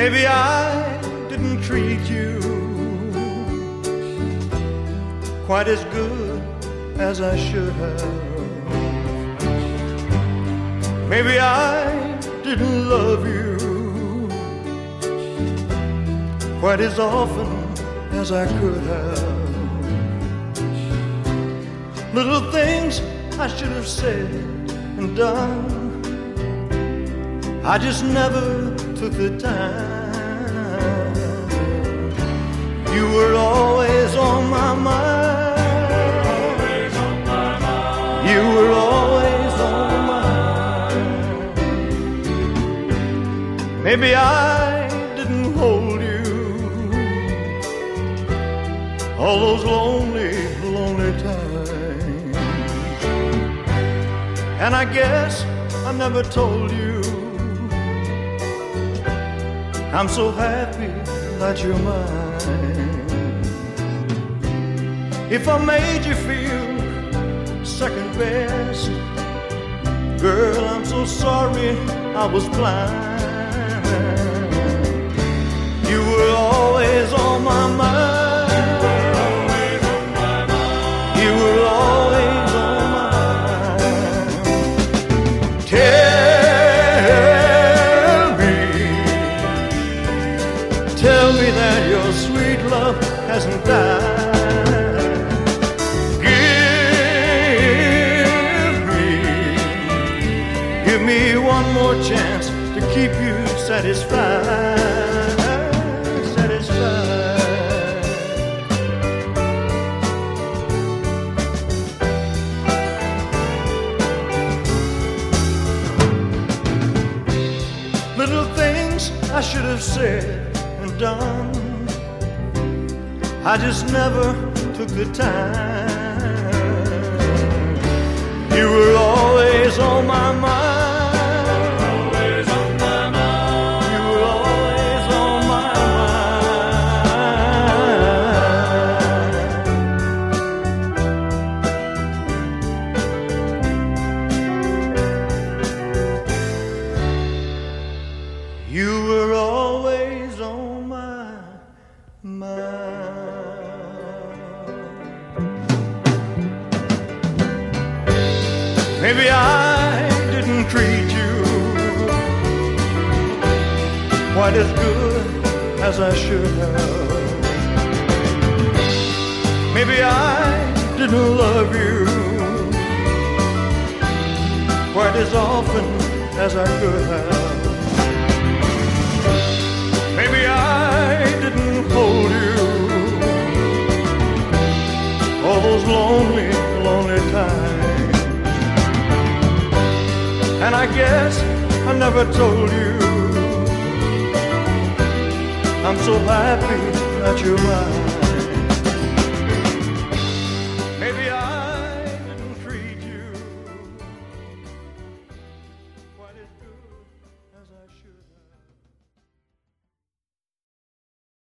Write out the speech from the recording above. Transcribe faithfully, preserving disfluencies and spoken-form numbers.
Maybe I didn't treat you quite as good as I should have. Maybe I didn't love you quite as often as I could have. Little things I should have said and done, I just never took the time. You were always on my mind. Always on my mind. You were always on my mind. Maybe I didn't hold you all those lonely, lonely times. And I guess I never told you I'm so happy that you're mine. If I made you feel second best, girl, I'm so sorry I was blind. You were always on my mind. You were always on my mind. Tell me, tell me that your sweet love hasn't died. Give me, give me one more chance to keep you satisfied, satisfied. Little things I should have said and done, I just never took the time. You were always on my mind. Always on my mind. You were always on my mind. You were always on my mind. Maybe I didn't treat you quite as good as I should have. Maybe I didn't love you quite as often as I could have. Maybe I didn't hold you all those lonely, lonely times. And I guess I never told you I'm so happy that you're mine.